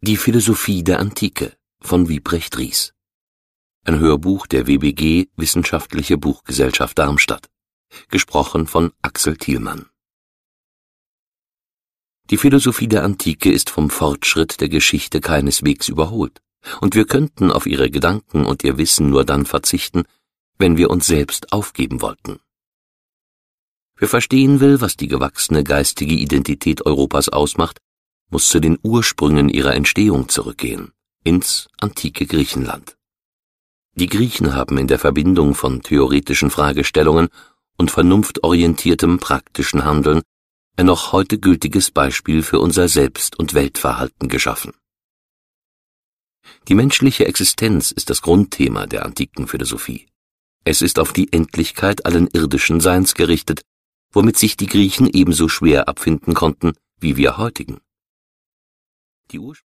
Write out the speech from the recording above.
Die Philosophie der Antike von Wiebrecht Ries. Ein Hörbuch der WBG Wissenschaftliche Buchgesellschaft Darmstadt. Gesprochen von Axel Thielmann. Die Philosophie der Antike ist vom Fortschritt der Geschichte keineswegs überholt, und wir könnten auf ihre Gedanken und ihr Wissen nur dann verzichten, wenn wir uns selbst aufgeben wollten. Wer verstehen will, was die gewachsene geistige Identität Europas ausmacht, muss zu den Ursprüngen ihrer Entstehung zurückgehen, ins antike Griechenland. Die Griechen haben in der Verbindung von theoretischen Fragestellungen und vernunftorientiertem praktischen Handeln ein noch heute gültiges Beispiel für unser Selbst- und Weltverhalten geschaffen. Die menschliche Existenz ist das Grundthema der antiken Philosophie. Es ist auf die Endlichkeit allen irdischen Seins gerichtet, womit sich die Griechen ebenso schwer abfinden konnten wie wir heutigen. Die